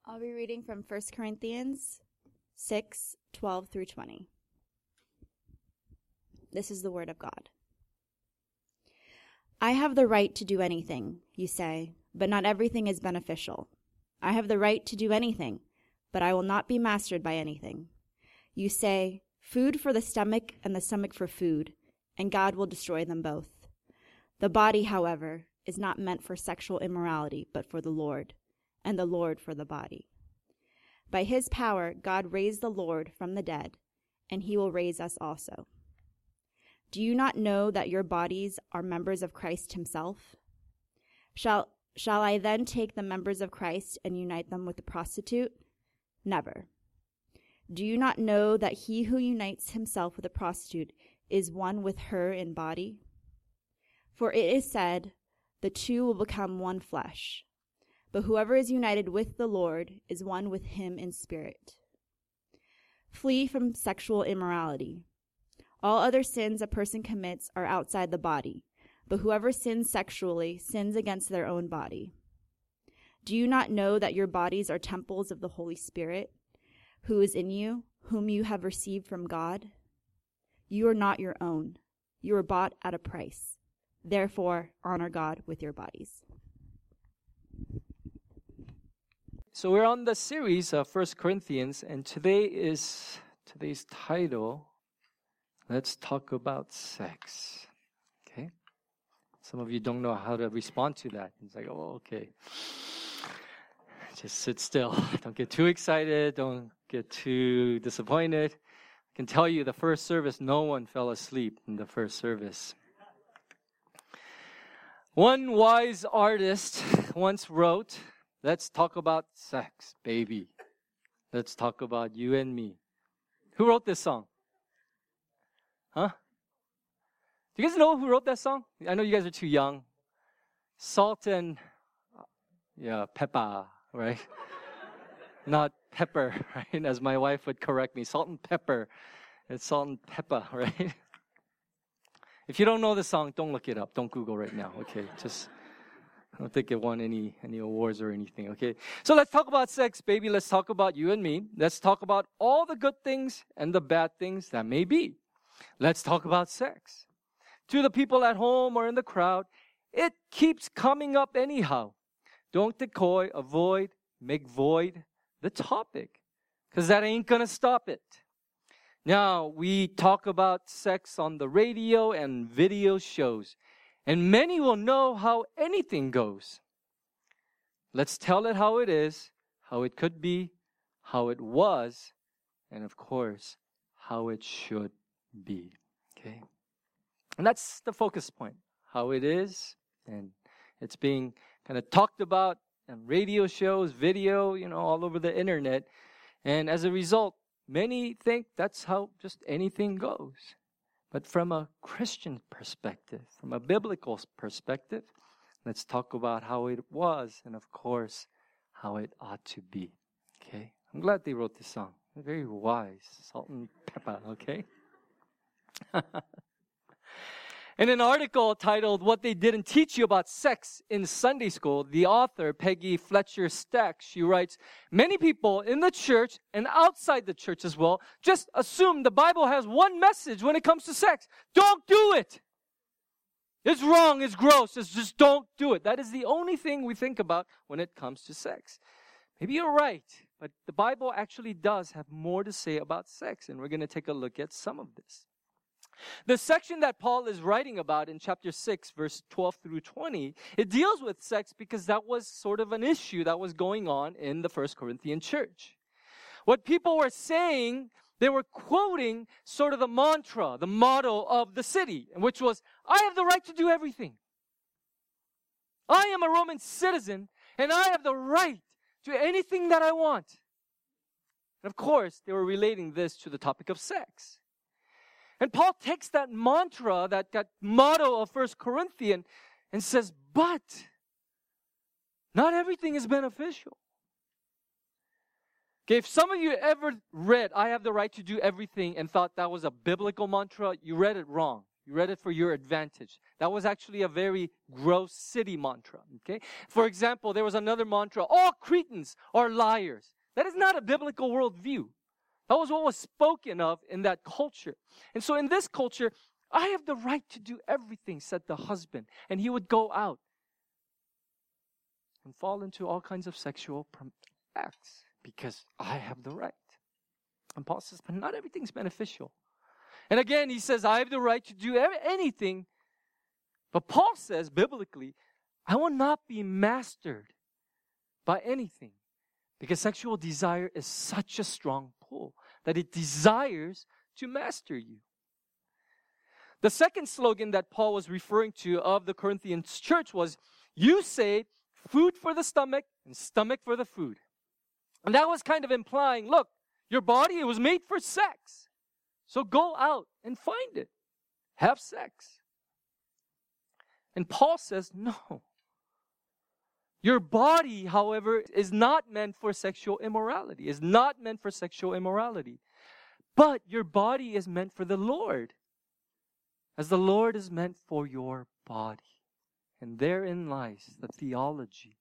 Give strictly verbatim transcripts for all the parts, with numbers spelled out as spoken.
I'll be reading from First Corinthians six, twelve through twenty. This is the word of God. I have the right to do anything, you say, but not everything is beneficial. I have the right to do anything, but I will not be mastered by anything. You say, food for the stomach and the stomach for food, and God will destroy them both. The body, however, is not meant for sexual immorality, but for the Lord, and the Lord for the body. By his power, God raised the Lord from the dead, and he will raise us also. Do you not know that your bodies are members of Christ himself? Shall, shall I then take the members of Christ and unite them with the prostitute? Never. Do you not know that he who unites himself with a prostitute is one with her in body? For it is said, the two will become one flesh. But whoever is united with the Lord is one with him in spirit. Flee from sexual immorality. All other sins a person commits are outside the body, but whoever sins sexually sins against their own body. Do you not know that your bodies are temples of the Holy Spirit, who is in you, whom you have received from God? You are not your own. You were bought at a price. Therefore, honor God with your bodies. So we're on the series of First Corinthians, and today is today's title, Let's Talk About Sex. Okay? Some of you don't know how to respond to that. It's like, oh, okay. Just sit still. Don't get too excited. Don't get too disappointed. I can tell you the first service, no one fell asleep in the first service. One wise artist once wrote, let's talk about sex, baby. Let's talk about you and me. Who wrote this song? Huh? Do you guys know who wrote that song? I know you guys are too young. Salt and, yeah, pepper, right? Not pepper, right? As my wife would correct me, salt and pepper. It's salt and pepper, right? If you don't know the song, don't look it up. Don't Google right now, okay? Just, I don't think it won any, any awards or anything, okay? So let's talk about sex, baby. Let's talk about you and me. Let's talk about all the good things and the bad things that may be. Let's talk about sex. To the people at home or in the crowd, it keeps coming up anyhow. Don't decoy, avoid, make void the topic, because that ain't going to stop it. Now, we talk about sex on the radio and video shows, and many will know how anything goes. Let's tell it how it is, how it could be, how it was, and of course, how it should be. Okay? And that's the focus point, how it is, and it's being kind of talked about on radio shows, video, you know, all over the internet. And as a result, many think that's how just anything goes. But from a Christian perspective, from a biblical perspective, let's talk about how it was and, of course, how it ought to be. Okay? I'm glad they wrote this song. They're very wise. Salt and pepper, okay? In an article titled, What They Didn't Teach You About Sex in Sunday School, the author, Peggy Fletcher Stack, she writes, many people in the church and outside the church as well just assume the Bible has one message when it comes to sex. Don't do it. It's wrong, it's gross, it's just don't do it. That is the only thing we think about when it comes to sex. Maybe you're right, but the Bible actually does have more to say about sex, and we're going to take a look at some of this. The section that Paul is writing about in chapter six, verse twelve through twenty, it deals with sex because that was sort of an issue that was going on in the First Corinthian church. What people were saying, they were quoting sort of the mantra, the motto of the city, which was, I have the right to do everything. I am a Roman citizen, and I have the right to anything that I want. And of course, they were relating this to the topic of sex. And Paul takes that mantra, that, that motto of First Corinthians, and says, but not everything is beneficial. Okay, if some of you ever read, I have the right to do everything, and thought that was a biblical mantra, you read it wrong. You read it for your advantage. That was actually a very gross city mantra, okay? For example, there was another mantra, all Cretans are liars. That is not a biblical worldview. That was what was spoken of in that culture. And so in this culture, I have the right to do everything, said the husband. And he would go out and fall into all kinds of sexual acts because I have the right. And Paul says, but not everything's beneficial. And again, he says, I have the right to do anything. But Paul says, biblically, I will not be mastered by anything. Because sexual desire is such a strong pull that it desires to master you. The second slogan that Paul was referring to of the Corinthians church was, you say food for the stomach and stomach for the food. And that was kind of implying, look, your body, it was made for sex. So go out and find it. Have sex. And Paul says, no. Your body, however, is not meant for sexual immorality, is not meant for sexual immorality. But your body is meant for the Lord, as the Lord is meant for your body. And therein lies the theology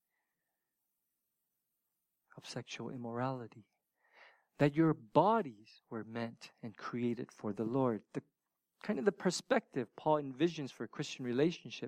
of sexual immorality. That your bodies were meant and created for the Lord. The kind of the perspective Paul envisions for a Christian relationship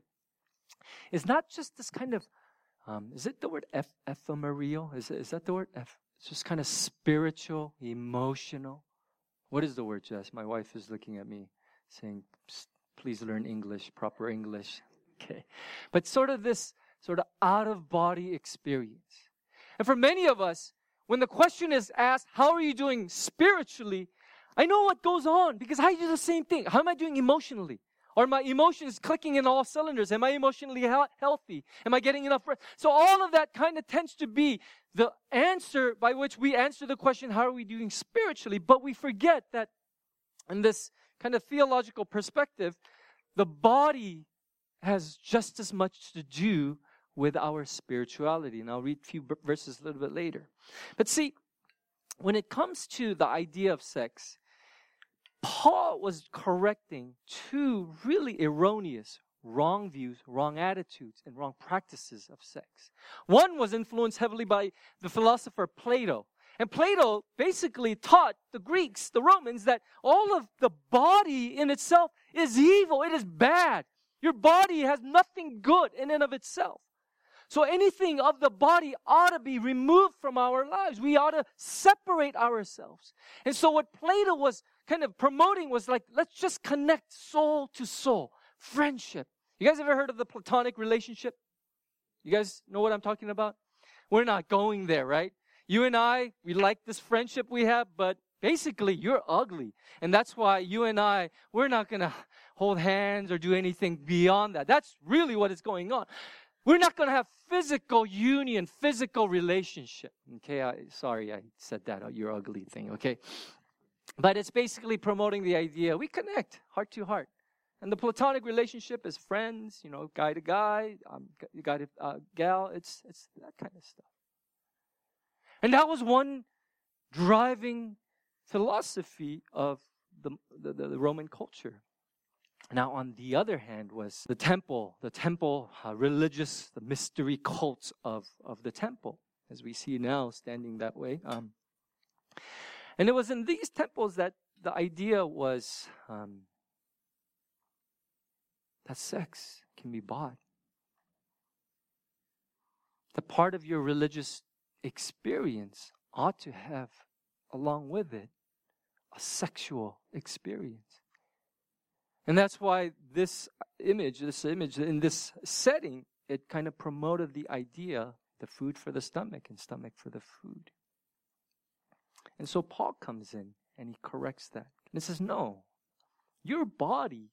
is not just this kind of, um, is it the word eph- ephemeral? Is, it, is that the word? Eph- it's just kind of spiritual, emotional. What is the word, Jess? My wife is looking at me saying, please learn English, proper English. Okay. But sort of this sort of out-of-body experience. And for many of us, when the question is asked, how are you doing spiritually? I know what goes on because I do the same thing. How am I doing emotionally? Are my emotions clicking in all cylinders? Am I emotionally he- healthy? Am I getting enough rest? So all of that kind of tends to be the answer by which we answer the question, how are we doing spiritually? But we forget that in this kind of theological perspective, the body has just as much to do with our spirituality. And I'll read a few verses a little bit later. But see, when it comes to the idea of sex, Paul was correcting two really erroneous, wrong views, wrong attitudes, and wrong practices of sex. One was influenced heavily by the philosopher Plato. And Plato basically taught the Greeks, the Romans, that all of the body in itself is evil. It is bad. Your body has nothing good in and of itself. So anything of the body ought to be removed from our lives. We ought to separate ourselves. And so what Plato was kind of promoting was like, let's just connect soul to soul. Friendship. You guys ever heard of the platonic relationship? You guys know what I'm talking about? We're not going there, right? You and I, we like this friendship we have, but basically you're ugly. And that's why you and I, we're not going to hold hands or do anything beyond that. That's really what is going on. We're not going to have physical union, physical relationship. Okay, I, sorry I said that, oh, you're ugly thing, okay? But it's basically promoting the idea, we connect heart to heart. And the platonic relationship is friends, you know, guy to guy, um, guy to uh, gal, it's, it's that kind of stuff. And that was one driving philosophy of the, the, the Roman culture. Now, on the other hand, was the temple, the temple uh, religious, the mystery cults of, of the temple, as we see now standing that way. Um, and it was in these temples that the idea was um, that sex can be bought. The part of your religious experience ought to have, along with it, a sexual experience. And that's why this image, this image in this setting, it kind of promoted the idea, the food for the stomach and stomach for the food. And so Paul comes in and he corrects that. And he says, no, your body,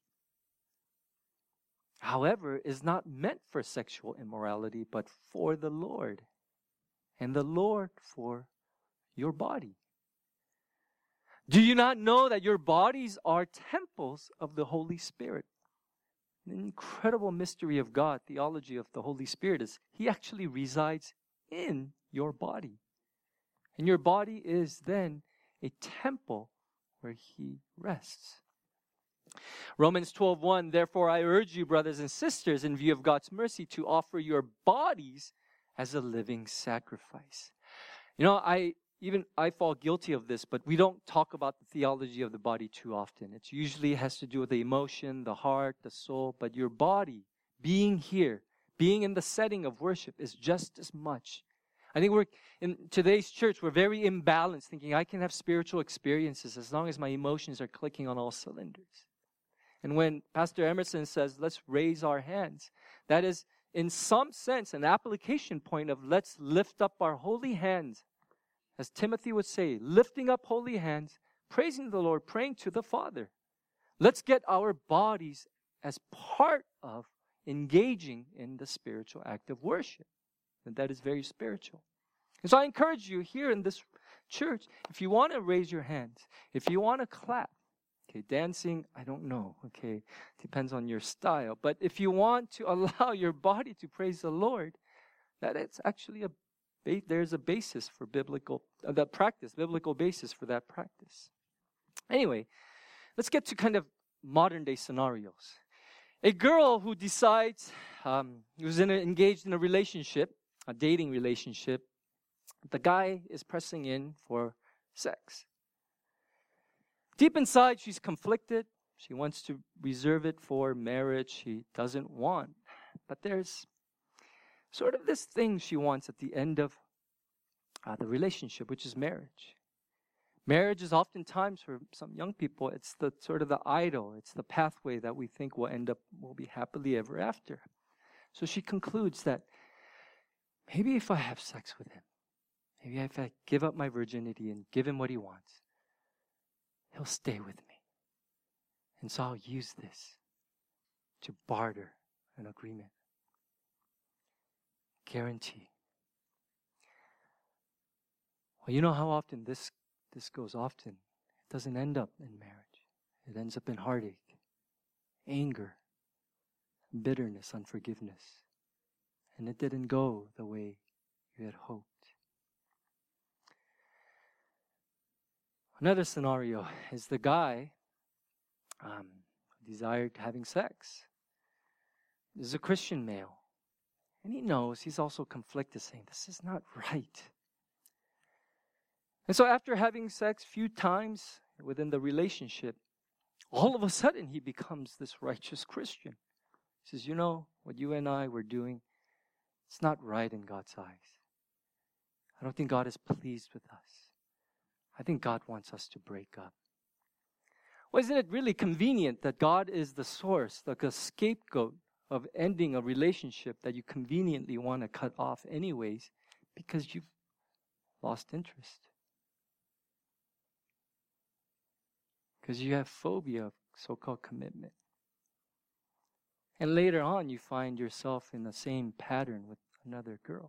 however, is not meant for sexual immorality, but for the Lord. And the Lord for your body. Do you not know that your bodies are temples of the Holy Spirit? An incredible mystery of God, theology of the Holy Spirit is He actually resides in your body. And your body is then a temple where He rests. Romans twelve one, therefore I urge you, brothers and sisters, in view of God's mercy, to offer your bodies as a living sacrifice. You know, I even I fall guilty of this, but we don't talk about the theology of the body too often. It usually has to do with the emotion, the heart, the soul, but your body, being here, being in the setting of worship is just as much. I think we're, in today's church, we're very imbalanced, thinking I can have spiritual experiences as long as my emotions are clicking on all cylinders. And when Pastor Emerson says, let's raise our hands, that is, in some sense, an application point of let's lift up our holy hands. As Timothy would say, lifting up holy hands, praising the Lord, praying to the Father. Let's get our bodies as part of engaging in the spiritual act of worship. And that is very spiritual. And so I encourage you here in this church, if you want to raise your hands, if you want to clap, okay, dancing, I don't know, okay, depends on your style. But if you want to allow your body to praise the Lord, that it's actually a, there's a basis for biblical, uh, that practice, biblical basis for that practice. Anyway, let's get to kind of modern day scenarios. A girl who decides, um, who's in a, engaged in a relationship, a dating relationship, the guy is pressing in for sex. Deep inside, she's conflicted. She wants to reserve it for marriage. She doesn't want. But there's sort of this thing she wants at the end of uh, the relationship, which is marriage. Marriage is oftentimes, for some young people, it's the sort of the idol. It's the pathway that we think will end up, will be happily ever after. So she concludes that maybe if I have sex with him, maybe if I give up my virginity and give him what he wants, he'll stay with me. And so I'll use this to barter an agreement. Guarantee. Well, you know how often this, this goes often. It doesn't end up in marriage. It ends up in heartache, anger, bitterness, unforgiveness. And it didn't go the way you had hoped. Another scenario is the guy um, desired having sex. This is a Christian male. And he knows, he's also conflicted, saying, this is not right. And so after having sex a few times within the relationship, all of a sudden he becomes this righteous Christian. He says, you know, what you and I were doing, it's not right in God's eyes. I don't think God is pleased with us. I think God wants us to break up. Well, isn't it really convenient that God is the source, like a scapegoat of ending a relationship that you conveniently want to cut off anyways because you've lost interest? Because you have phobia of so-called commitment. And later on, you find yourself in the same pattern with another girl.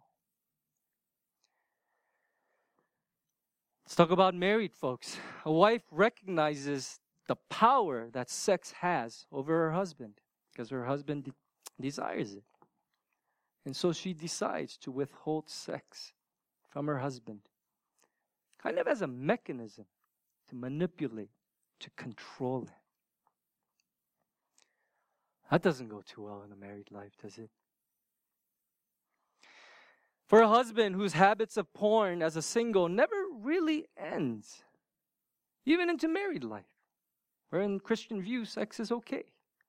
Let's talk about married folks. A wife recognizes the power that sex has over her husband because her husband de- desires it. And so she decides to withhold sex from her husband, kind of as a mechanism to manipulate, to control him. That doesn't go too well in a married life, does it? For a husband whose habits of porn as a single never really ends, even into married life, where in Christian view, sex is okay.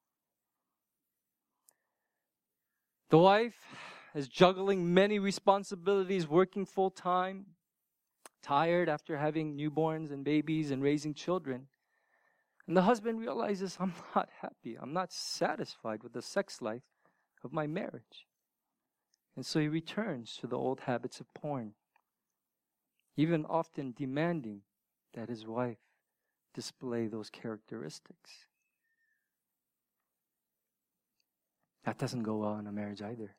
The wife is juggling many responsibilities, working full time, tired after having newborns and babies and raising children. And the husband realizes, I'm not happy. I'm not satisfied with the sex life of my marriage. And so he returns to the old habits of porn, even often demanding that his wife display those characteristics. That doesn't go well in a marriage either.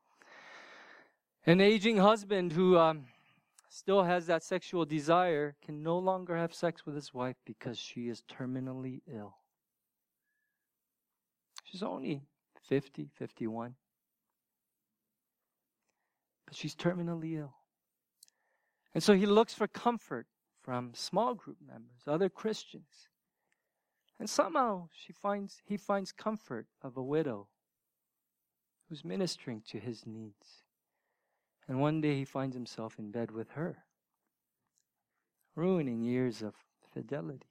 An aging husband who um, still has that sexual desire can no longer have sex with his wife because she is terminally ill. She's only fifty, fifty-one. But she's terminally ill. And so he looks for comfort from small group members, other Christians. And somehow she finds, he finds comfort of a widow who's ministering to his needs. And one day he finds himself in bed with her, ruining years of fidelity.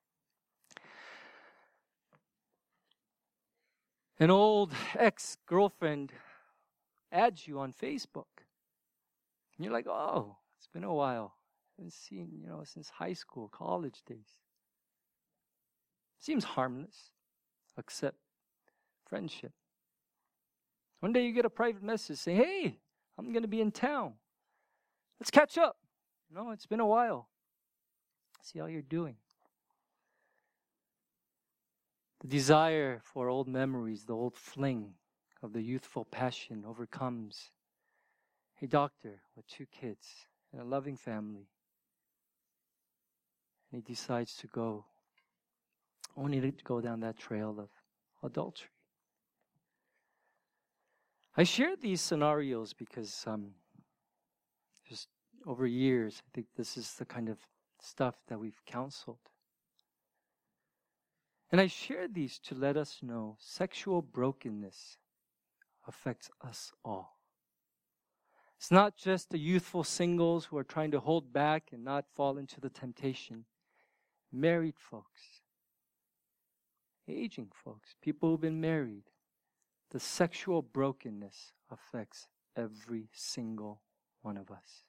An old ex-girlfriend adds you on Facebook. And you're like, oh, it's been a while. I haven't seen, you know, since high school, college days. Seems harmless, except friendship. One day you get a private message saying, hey, I'm going to be in town. Let's catch up. No, it's been a while. See how you're doing. The desire for old memories, the old fling of the youthful passion overcomes a doctor with two kids and a loving family. And he decides to go, only to go down that trail of adultery. I share these scenarios because um, just over years, I think this is the kind of stuff that we've counseled. And I share these to let us know sexual brokenness affects us all. It's not just the youthful singles who are trying to hold back and not fall into the temptation. Married folks, aging folks, people who've been married, the sexual brokenness affects every single one of us.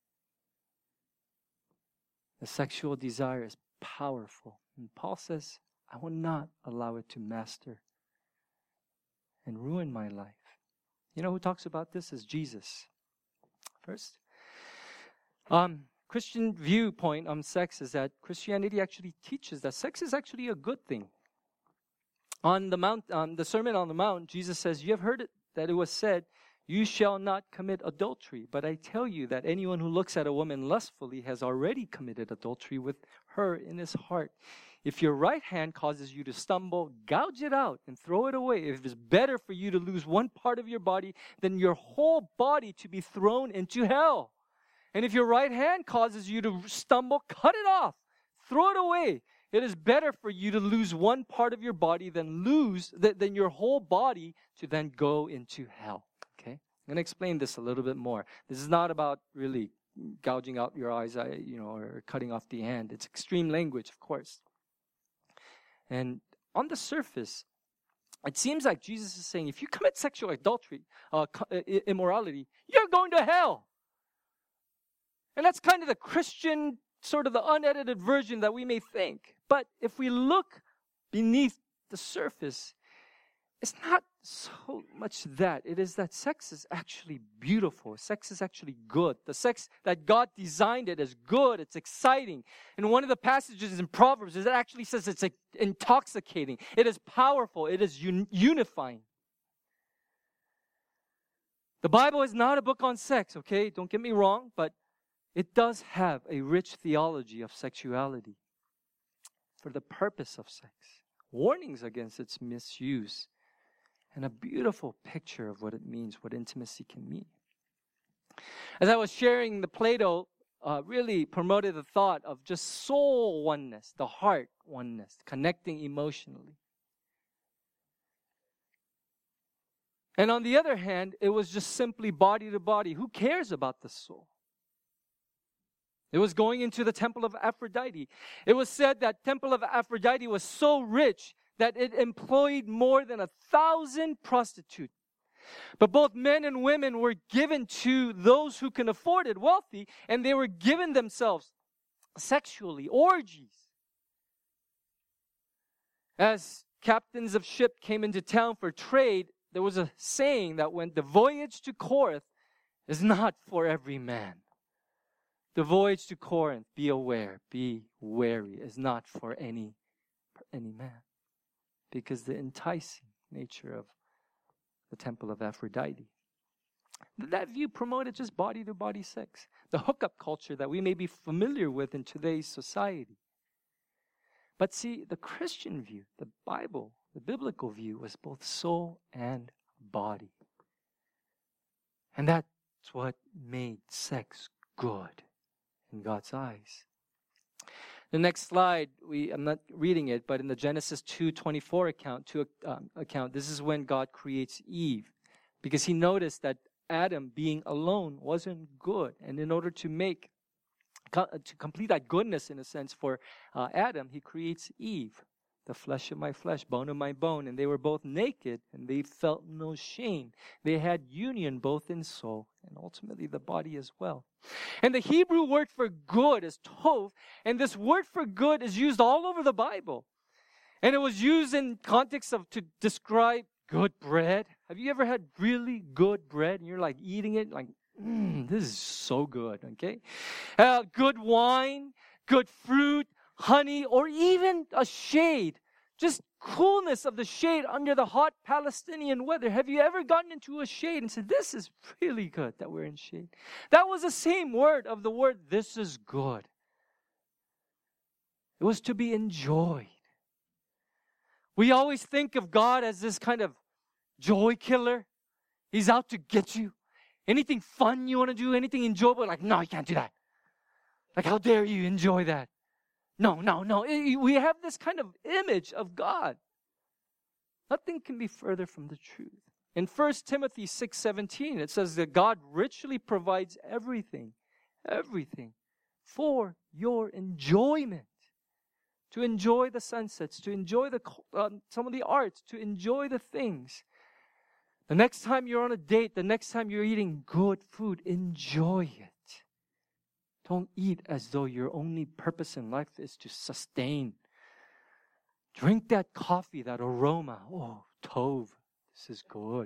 The sexual desire is powerful. And Paul says, I will not allow it to master and ruin my life. You know who talks about this is Jesus. First, um, Christian viewpoint on sex is that Christianity actually teaches that sex is actually a good thing. On the mount, on the Sermon on the Mount, Jesus says, you have heard it, that it was said, you shall not commit adultery. But I tell you that anyone who looks at a woman lustfully has already committed adultery with her in his heart. If your right hand causes you to stumble, gouge it out and throw it away. If it's better for you to lose one part of your body than your whole body to be thrown into hell. And if your right hand causes you to stumble, cut it off. Throw it away. It is better for you to lose one part of your body than lose th- than your whole body to then go into hell. Okay? I'm going to explain this a little bit more. This is not about really gouging out your eyes, you know, or cutting off the hand. It's extreme language, of course. And on the surface, it seems like Jesus is saying, if you commit sexual adultery, uh, immorality, you're going to hell. And that's kind of the Christian, sort of the unedited version that we may think. But if we look beneath the surface, it's not so much that. It is that sex is actually beautiful. Sex is actually good. The sex that God designed it is good. It's exciting. And one of the passages in Proverbs is it actually says it's like intoxicating. It is powerful. It is un- unifying. The Bible is not a book on sex, okay? Don't get me wrong, but it does have a rich theology of sexuality for the purpose of sex, warnings against its misuse, and a beautiful picture of what it means, what intimacy can mean. As I was sharing, the Plato uh, really promoted the thought of just soul oneness, the heart oneness, connecting emotionally. And on the other hand, it was just simply body to body. Who cares about the soul? It was going into the temple of Aphrodite. It was said that temple of Aphrodite was so rich that it employed more than a thousand prostitutes. But both men and women were given to those who can afford it, wealthy, and they were given themselves sexually, orgies. As captains of ship came into town for trade, there was a saying that when the voyage to Corinth is not for every man. The voyage to Corinth, be aware, be wary, is not for any, any man. Because the enticing nature of the temple of Aphrodite. That view promoted just body-to-body sex. The hookup culture that we may be familiar with in today's society. But see, the Christian view, the Bible, the biblical view was both soul and body. And that's what made sex good in God's eyes. The next slide, we I'm not reading it, but in the Genesis two twenty-four account, two, um, account, this is when God creates Eve, because he noticed that Adam being alone wasn't good, and in order to make to complete that goodness, in a sense, for uh, Adam, he creates Eve, the flesh of my flesh, bone of my bone, and they were both naked, and they felt no shame. They had union both in soul and ultimately the body as well. And the Hebrew word for good is tov, and this word for good is used all over the Bible. And it was used in context of to describe good bread. Have you ever had really good bread and you're like eating it like, mm, this is so good, okay? Uh, good wine, good fruit, honey, or even a shade. Just coolness of the shade under the hot Palestinian weather. Have you ever gotten into a shade and said, this is really good that we're in shade? That was the same word of the word, this is good. It was to be enjoyed. We always think of God as this kind of joy killer. He's out to get you. Anything fun you want to do, anything enjoyable, like, no, you can't do that. Like, how dare you enjoy that? No, no, no. We have this kind of image of God. Nothing can be further from the truth. In First Timothy six seventeen, it says that God richly provides everything, everything for your enjoyment. To enjoy the sunsets, to enjoy the uh, some of the arts, to enjoy the things. The next time you're on a date, the next time you're eating good food, enjoy it. Don't eat as though your only purpose in life is to sustain. Drink that coffee, that aroma. Oh, tov, this is good.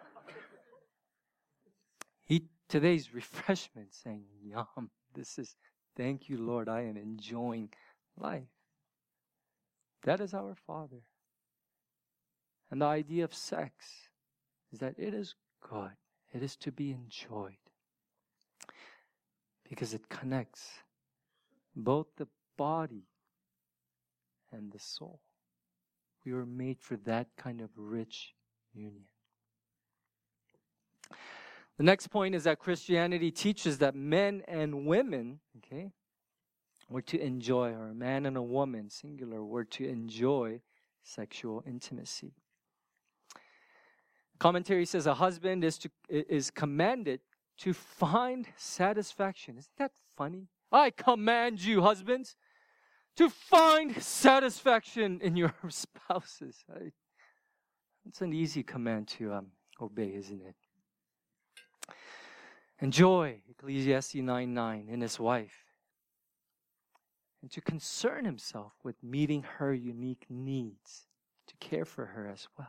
Eat today's refreshment, saying, yum, this is, thank you, Lord, I am enjoying life. That is our Father. And the idea of sex is that it is good. It is to be enjoyed. Because it connects both the body and the soul. We were made for that kind of rich union. The next point is that Christianity teaches that men and women, okay, were to enjoy, or a man and a woman, singular, were to enjoy sexual intimacy. Commentary says a husband is to is commanded to find satisfaction. Isn't that funny? I command you, husbands, to find satisfaction in your spouses. I, it's an easy command to um, obey, isn't it? Enjoy, Ecclesiastes nine nine, in his wife. And to concern himself with meeting her unique needs, to care for her as well.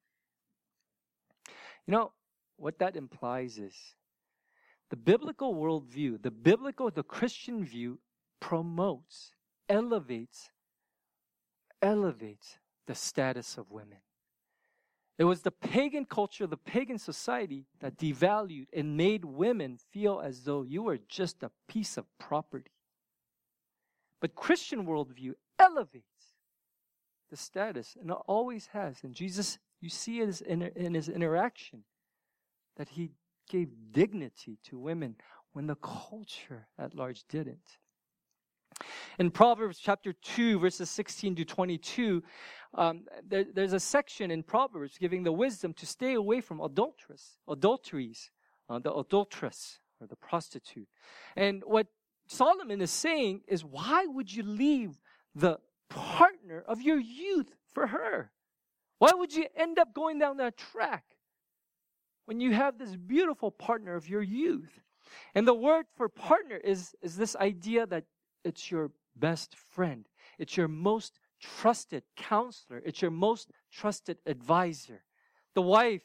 You know, what that implies is the biblical worldview, the biblical, the Christian view promotes, elevates, elevates the status of women. It was the pagan culture, the pagan society that devalued and made women feel as though you were just a piece of property. But Christian worldview elevates the status, and it always has. And Jesus, you see it in his interaction, that he gave dignity to women when the culture at large didn't. In Proverbs chapter two, verses sixteen to twenty-two, um, there, there's a section in Proverbs giving the wisdom to stay away from adulteress, adulteries, uh, the adulteress, or the prostitute. And what Solomon is saying is, why would you leave the partner of your youth for her? Why would you end up going down that track when you have this beautiful partner of your youth? And the word for partner is, is this idea that it's your best friend. It's your most trusted counselor. It's your most trusted advisor. The wife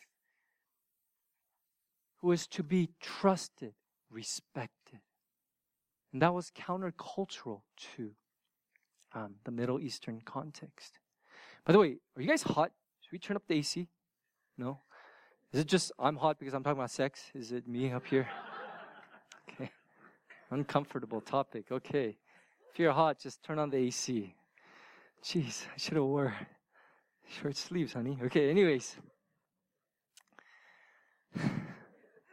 who is to be trusted, respected. And that was countercultural to um, the Middle Eastern context. By the way, are you guys hot? Should we turn up the A C? No? Is it just I'm hot because I'm talking about sex? Is it me up here? Okay. Uncomfortable topic. Okay. If you're hot, just turn on the A C. Jeez, I should have wore short sleeves, honey. Okay, anyways.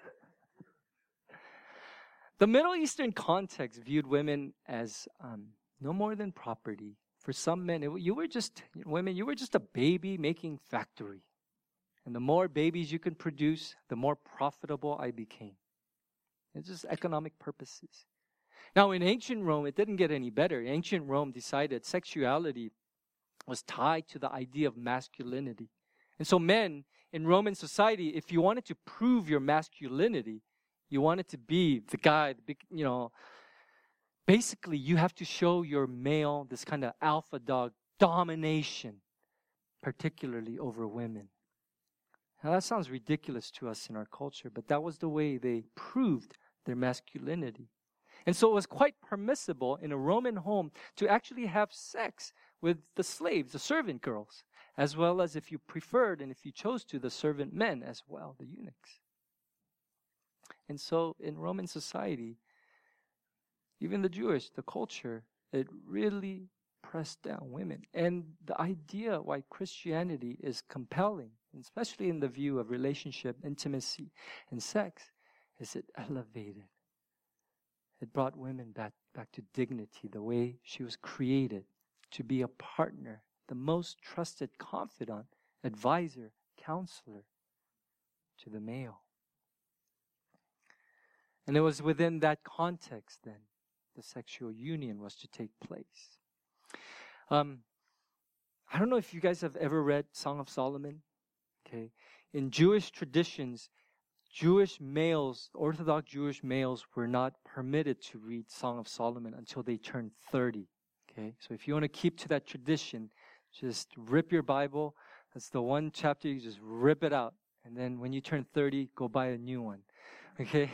The Middle Eastern context viewed women as um, no more than property. For some men, it, you were just, women, you were just a baby-making factory. And the more babies you can produce, the more profitable I became. It's just economic purposes. Now, in ancient Rome, it didn't get any better. Ancient Rome decided sexuality was tied to the idea of masculinity. And so men in Roman society, if you wanted to prove your masculinity, you wanted to be the guy, the big, you know, basically you have to show your male, this kind of alpha dog domination, particularly over women. Now that sounds ridiculous to us in our culture, but that was the way they proved their masculinity. And so it was quite permissible in a Roman home to actually have sex with the slaves, the servant girls, as well as, if you preferred and if you chose to, the servant men as well, the eunuchs. And so in Roman society, even the Jewish, the culture, it really pressed down women. And the idea why Christianity is compelling, especially in the view of relationship, intimacy, and sex, is it elevated. It brought women back, back to dignity, the way she was created, to be a partner, the most trusted confidant, advisor, counselor to the male. And it was within that context then the sexual union was to take place. Um, I don't know if you guys have ever read Song of Solomon. Okay, in Jewish traditions, Jewish males, Orthodox Jewish males, were not permitted to read Song of Solomon until they turned thirty. Okay, so if you want to keep to that tradition, just rip your Bible. That's the one chapter, you just rip it out. And then when you turn thirty, go buy a new one. Okay?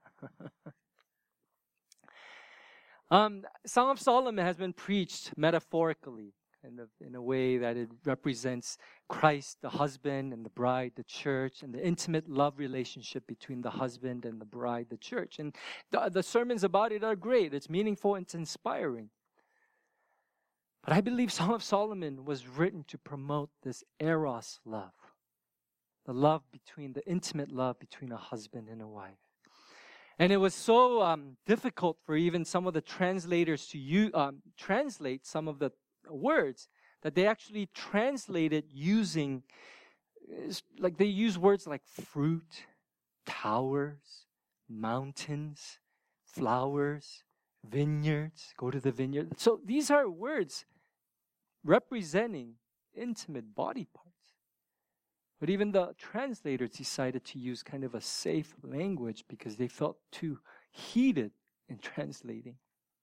um, Song of Solomon has been preached metaphorically in a, in a way that it represents Christ, the husband, and the bride, the church, and the intimate love relationship between the husband and the bride, the church. And the, the sermons about it are great. It's meaningful, it's inspiring. But I believe Song of Solomon was written to promote this eros love, the love between, the intimate love between a husband and a wife. And it was so um, difficult for even some of the translators to use, um, translate some of the words that they actually translated using, like they use words like fruit, towers, mountains, flowers, vineyards, go to the vineyard. So these are words representing intimate body parts. But even the translators decided to use kind of a safe language because they felt too heated in translating.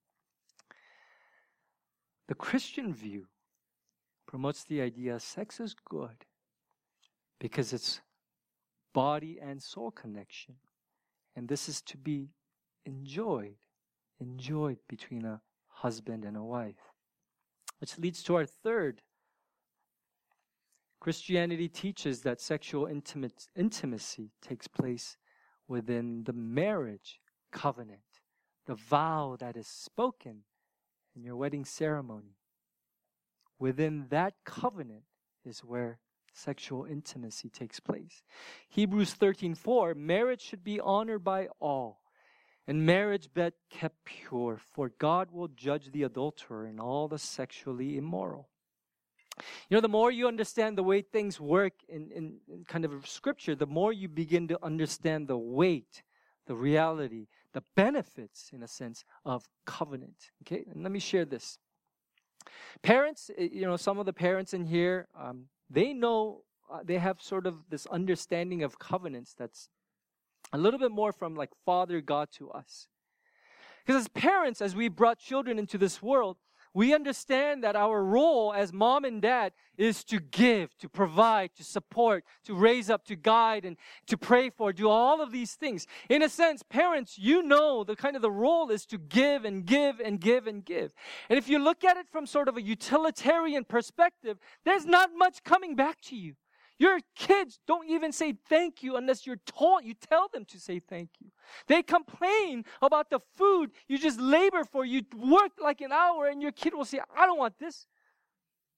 The Christian view promotes the idea sex is good because it's body and soul connection. And this is to be enjoyed, enjoyed between a husband and a wife. Which leads to our third. Christianity teaches that sexual intimate, intimacy takes place within the marriage covenant, the vow that is spoken in your wedding ceremony. Within that covenant is where sexual intimacy takes place. Hebrews thirteen four, marriage should be honored by all, and marriage bed kept pure, for God will judge the adulterer and all the sexually immoral. You know, the more you understand the way things work in, in, in kind of Scripture, the more you begin to understand the weight, the reality, the benefits, in a sense, of covenant. Okay, and let me share this. Parents, you know, some of the parents in here, um, they know, uh, they have sort of this understanding of covenants that's a little bit more from like Father God to us. Because as parents, as we brought children into this world, we understand that our role as mom and dad is to give, to provide, to support, to raise up, to guide, and to pray for, do all of these things. In a sense, parents, you know the kind of the role is to give and give and give and give. And if you look at it from sort of a utilitarian perspective, there's not much coming back to you. Your kids don't even say thank you unless you're told, you tell them to say thank you. They complain about the food you just labor for. You work like an hour and your kid will say, I don't want this.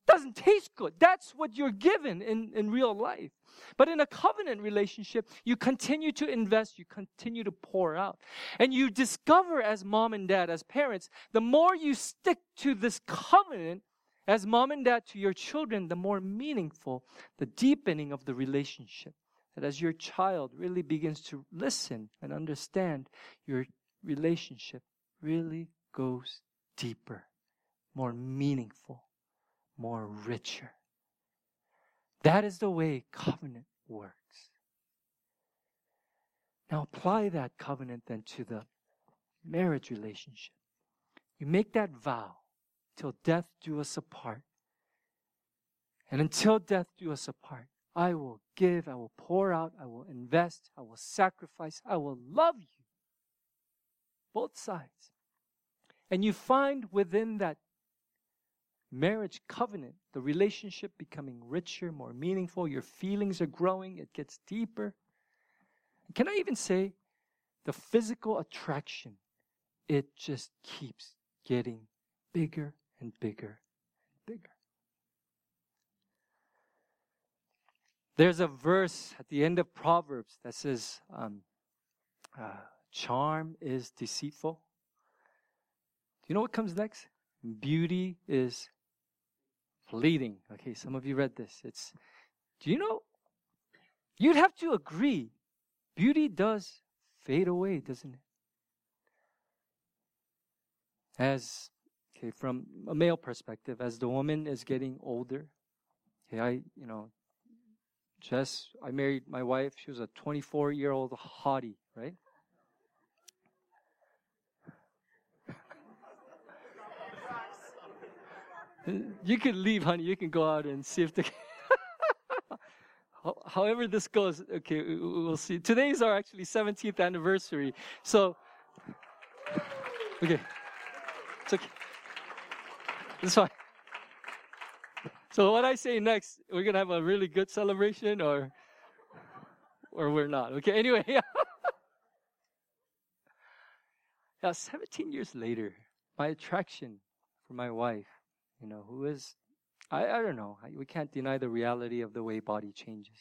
doesn't taste good. That's what you're given in, in real life. But in a covenant relationship, you continue to invest, you continue to pour out. And you discover as mom and dad, as parents, the more you stick to this covenant as mom and dad to your children, the more meaningful the deepening of the relationship. That as your child really begins to listen and understand, your relationship really goes deeper, more meaningful, more richer. That is the way covenant works. Now apply that covenant then to the marriage relationship. You make that vow, till death do us apart. And until death do us apart, I will give, I will pour out, I will invest, I will sacrifice, I will love you. Both sides. And you find within that marriage covenant, the relationship becoming richer, more meaningful. Your feelings are growing. It gets deeper. Can I even say the physical attraction, it just keeps getting bigger and bigger and bigger. There's a verse at the end of Proverbs that says, um, uh, charm is deceitful. Do you know what comes next? Beauty is fleeting. Okay, some of you read this. It's, do you know? You'd have to agree. Beauty does fade away, doesn't it? As, okay, from a male perspective, as the woman is getting older, okay, I, you know, Jess, I married my wife. She was a twenty-four-year-old hottie, right? You can leave, honey. You can go out and see if the... However this goes, okay, we'll see. Today is our actually seventeenth anniversary. So, okay. It's okay. It's fine. So what I say next, we're going to have a really good celebration or or we're not. Okay, anyway. Now, seventeen years later, my attraction for my wife, you know, who is, I, I don't know, I, we can't deny the reality of the way body changes.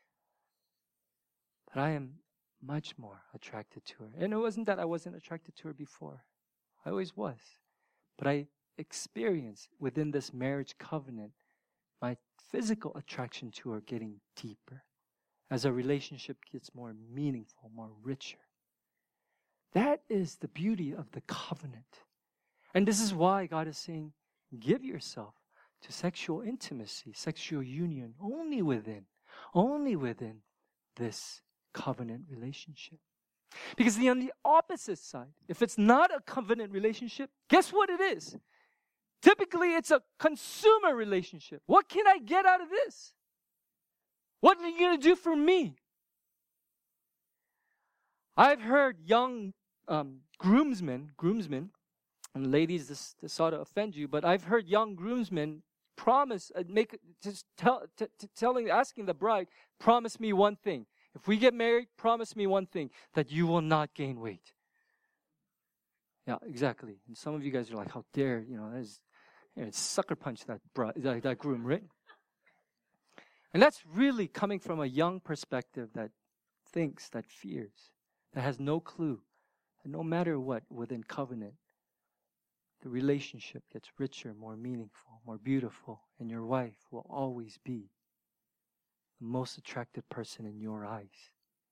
But I am much more attracted to her. And it wasn't that I wasn't attracted to her before. I always was. But I experienced within this marriage covenant my physical attraction to her getting deeper as our relationship gets more meaningful, more richer. That is the beauty of the covenant. And this is why God is saying, give yourself to sexual intimacy, sexual union, only within, only within this covenant relationship. Because the, on the opposite side, if it's not a covenant relationship, guess what it is? Typically, it's a consumer relationship. What can I get out of this? What are you going to do for me? I've heard young um, groomsmen, groomsmen, and ladies, this, this ought to offend you, but I've heard young groomsmen promise, uh, make, just tell, t- t- telling, asking the bride, promise me one thing. If we get married, promise me one thing, that you will not gain weight. Yeah, exactly. And some of you guys are like, how dare, you know, that is, you know, sucker punch that, bride, that, that groom, right? And that's really coming from a young perspective that thinks, that fears, that has no clue, that no matter what, within covenant, the relationship gets richer, more meaningful, more beautiful, and your wife will always be the most attractive person in your eyes.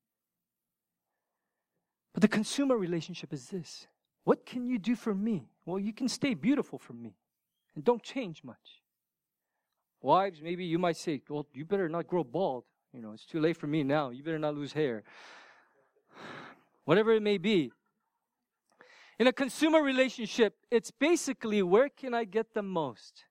But the consumer relationship is this. What can you do for me? Well, you can stay beautiful for me and don't change much. Wives, maybe you might say, well, you better not grow bald. You know, it's too late for me now. You better not lose hair. Whatever it may be. In a consumer relationship, it's basically, where can I get the most?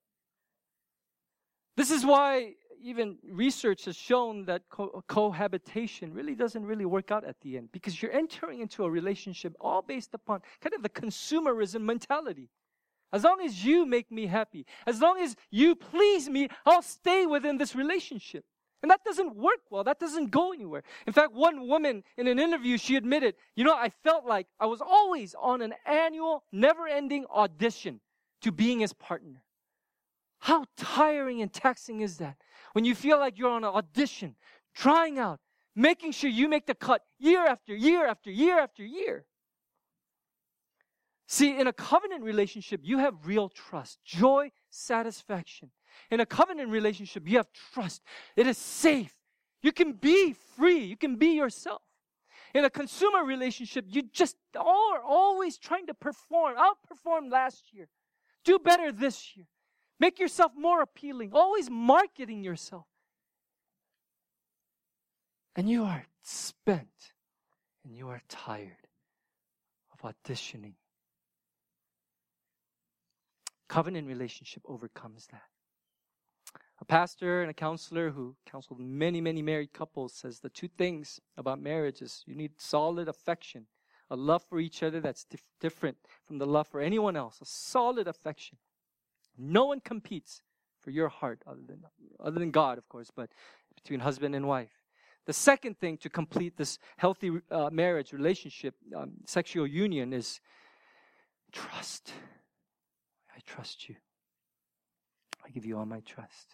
This is why even research has shown that co- cohabitation really doesn't really work out at the end, because you're entering into a relationship all based upon kind of the consumerism mentality. As long as you make me happy, as long as you please me, I'll stay within this relationship. And that doesn't work well. That doesn't go anywhere. In fact, one woman in an interview, she admitted, you know, I felt like I was always on an annual, never-ending audition to being his partner. How tiring and taxing is that? When you feel like you're on an audition, trying out, making sure you make the cut year after year after year after year. See, in a covenant relationship, you have real trust, joy, satisfaction. In a covenant relationship, you have trust. It is safe. You can be free. You can be yourself. In a consumer relationship, you just are always trying to perform, outperform last year. Do better this year. Make yourself more appealing. Always marketing yourself. And you are spent. And you are tired of auditioning. Covenant relationship overcomes that. A pastor and a counselor who counseled many, many married couples says the two things about marriage is you need solid affection, a love for each other that's dif- different from the love for anyone else, a solid affection. No one competes for your heart other than, other than God, of course, but between husband and wife. The second thing to complete this healthy uh, marriage relationship, um, sexual union, is trust. I trust you. I give you all my trust.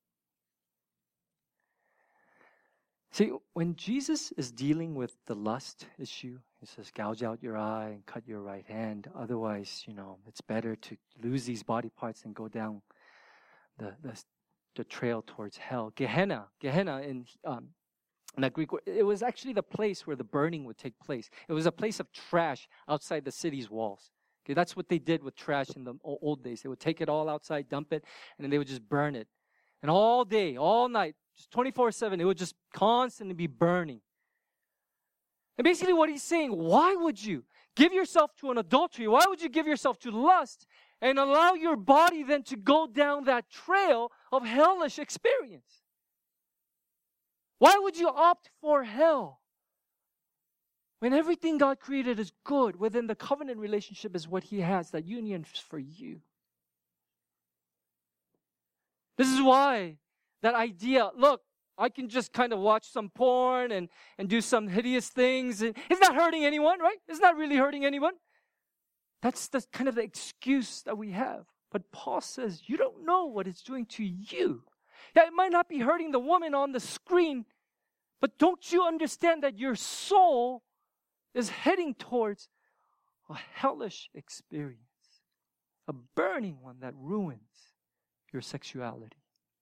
See, when Jesus is dealing with the lust issue, he says, gouge out your eye and cut your right hand. Otherwise, you know, it's better to lose these body parts and go down the the, the trail towards hell. Gehenna, Gehenna in, um, in that Greek word, it was actually the place where the burning would take place. It was a place of trash outside the city's walls. Okay, that's what they did with trash in the old days. They would take it all outside, dump it, and then they would just burn it. And all day, all night, just twenty-four seven, it would just constantly be burning. And basically what he's saying, why would you give yourself to an adultery? Why would you give yourself to lust and allow your body then to go down that trail of hellish experience? Why would you opt for hell? When everything God created is good, within the covenant relationship is what He has, that union for you. This is why that idea, look, I can just kind of watch some porn and, and do some hideous things. And it's not hurting anyone, right? It's not really hurting anyone. That's the kind of the excuse that we have. But Paul says, you don't know what it's doing to you. Yeah, it might not be hurting the woman on the screen, but don't you understand that your soul is heading towards a hellish experience, a burning one that ruins your sexuality.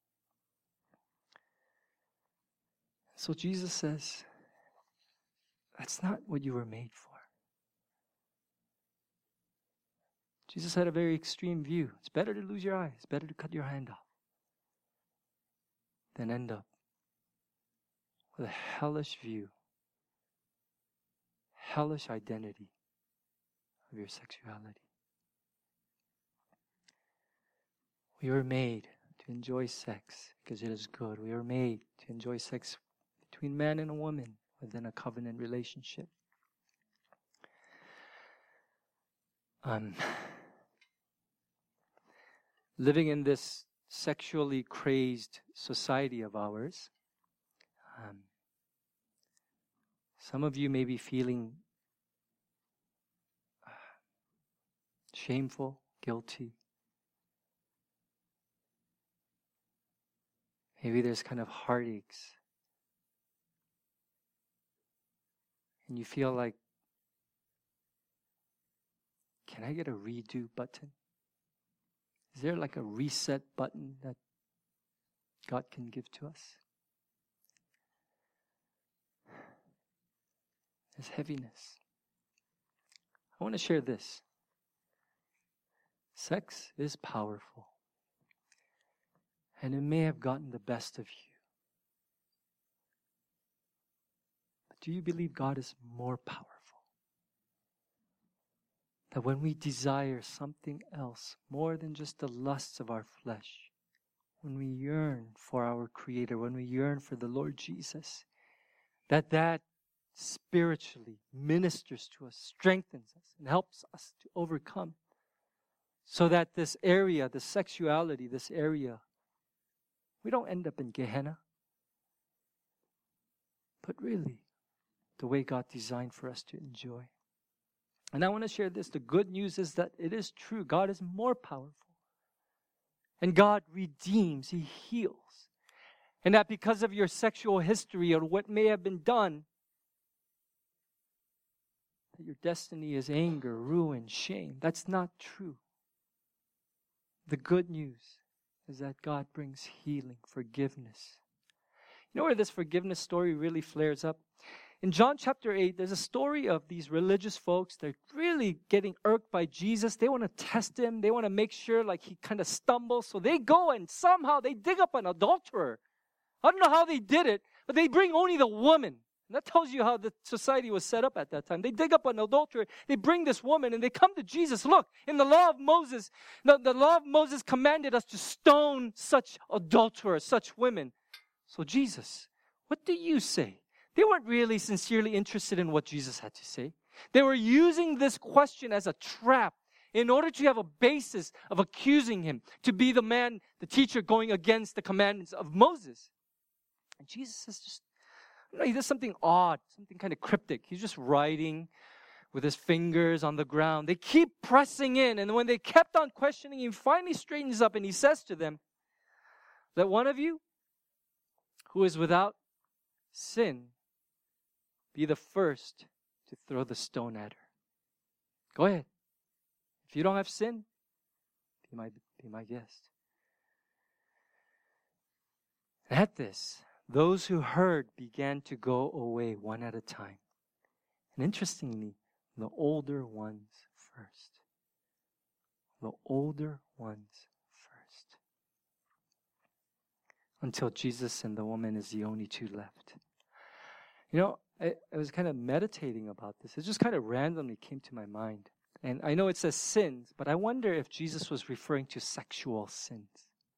So Jesus says, that's not what you were made for. Jesus had a very extreme view. It's better to lose your eye. It's better to cut your hand off than end up with a hellish view, hellish identity of your sexuality. We were made to enjoy sex because it is good. We were made to enjoy sex between man and a woman within a covenant relationship. Um, living in this sexually crazed society of ours, um, some of you may be feeling uh, shameful, guilty. Maybe there's kind of heartaches. And you feel like, can I get a redo button? Is there like a reset button that God can give to us? There's heaviness. I want to share this. Sex is powerful. And it may have gotten the best of you. But do you believe God is more powerful? That when we desire something else, more than just the lusts of our flesh, when we yearn for our Creator, when we yearn for the Lord Jesus, that that spiritually ministers to us, strengthens us, and helps us to overcome. So that this area, the sexuality, this area, we don't end up in Gehenna. But really, the way God designed for us to enjoy. And I want to share this. The good news is that it is true. God is more powerful. And God redeems, He heals. And that because of your sexual history or what may have been done, that your destiny is anger, ruin, shame. That's not true. The good news is that God brings healing, forgiveness. You know where this forgiveness story really flares up? In John chapter eight, there's a story of these religious folks. They're really getting irked by Jesus. They want to test Him. They want to make sure like He kind of stumbles. So they go and somehow they dig up an adulterer. I don't know how they did it, but they bring only the woman. And that tells you how the society was set up at that time. They dig up an adulterer. They bring this woman and they come to Jesus. Look, in the law of Moses, the, the law of Moses commanded us to stone such adulterers, such women. So Jesus, what do you say? They weren't really sincerely interested in what Jesus had to say. They were using this question as a trap in order to have a basis of accusing Him, to be the man, the teacher going against the commandments of Moses. And Jesus says just, you know, He does something odd, something kind of cryptic. He's just writing with His fingers on the ground. They keep pressing in, and when they kept on questioning Him, He finally straightens up and He says to them, "Let one of you who is without sin be the first to throw the stone at her." Go ahead. If you don't have sin, be my, be my guest. At this, those who heard began to go away one at a time. And interestingly, the older ones first. The older ones first. Until Jesus and the woman is the only two left. You know, I, I was kind of meditating about this. It just kind of randomly came to my mind. And I know it says sins, but I wonder if Jesus was referring to sexual sins.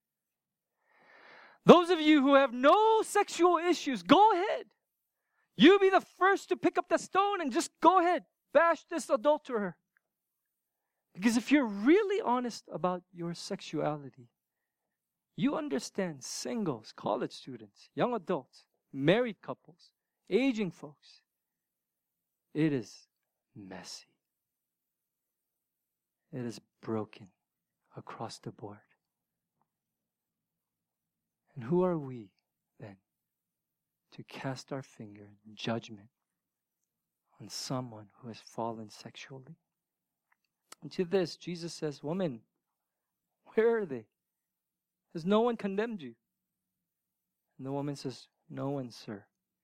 Those of you who have no sexual issues, go ahead. You be the first to pick up the stone and just go ahead. Bash this adulterer. Because if you're really honest about your sexuality, you understand singles, college students, young adults, married couples, aging folks. It is messy. It is broken across the board. And who are we then to cast our finger in judgment on someone who has fallen sexually? And to this, Jesus says, "Woman, where are they? Has no one condemned you?" And the woman says, "No one, sir."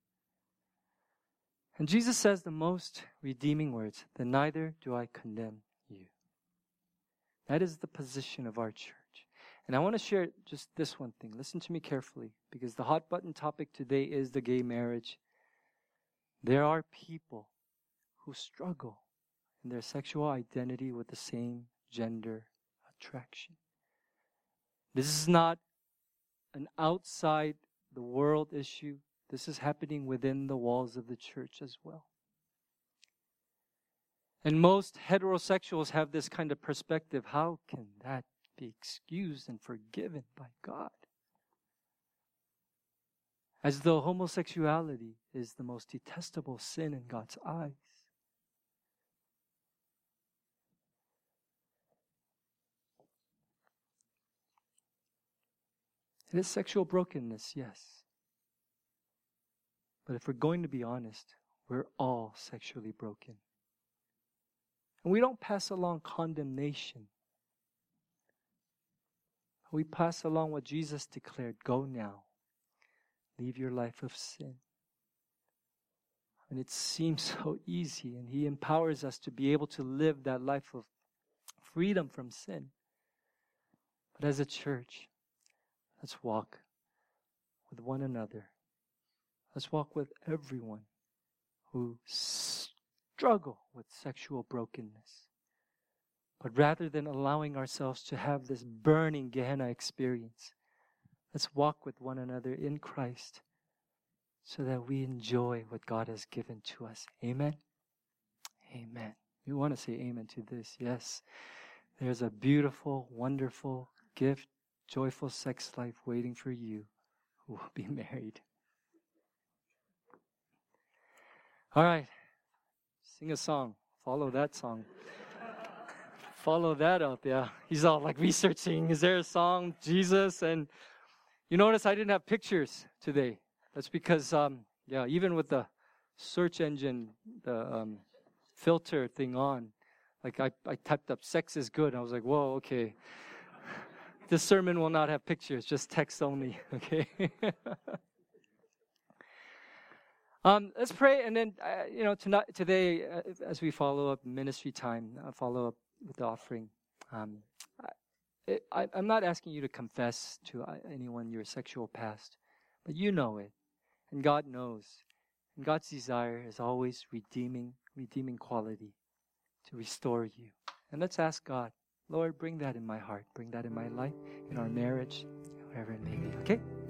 And Jesus says the most redeeming words, "Then neither do I condemn you." That is the position of our church. And I want to share just this one thing. Listen to me carefully, because the hot button topic today is the gay marriage. There are people who struggle in their sexual identity with the same gender attraction. This is not an outside the world issue. This is happening within the walls of the church as well. And most heterosexuals have this kind of perspective. How can that be excused and forgiven by God? As though homosexuality is the most detestable sin in God's eyes. It is sexual brokenness, yes. But if we're going to be honest, we're all sexually broken. And we don't pass along condemnation. We pass along what Jesus declared, "Go now. Leave your life of sin." And it seems so easy, and He empowers us to be able to live that life of freedom from sin. But as a church, let's walk with one another. Let's walk with everyone who struggle with sexual brokenness. But rather than allowing ourselves to have this burning Gehenna experience, let's walk with one another in Christ so that we enjoy what God has given to us. Amen? Amen. We want to say amen to this. Yes, there's a beautiful, wonderful gift, joyful sex life waiting for you who will be married. All right. Sing a song. Follow that song. follow that up. Yeah, he's all like researching. Is there a song, Jesus? And you notice I didn't have pictures today. That's because, um, yeah, even with the search engine, the um, filter thing on, like I, I typed up "sex is good." I was like, whoa, okay. This sermon will not have pictures, just text only. Okay. Um, let's pray, and then, uh, you know, tonight, today, uh, as we follow up ministry time, uh, follow up with the offering, um, I, it, I, I'm not asking you to confess to uh, anyone your sexual past, but you know it, and God knows. And God's desire is always redeeming, redeeming quality to restore you. And let's ask God, Lord, bring that in my heart, bring that in my life, in our marriage, whatever it may be, okay?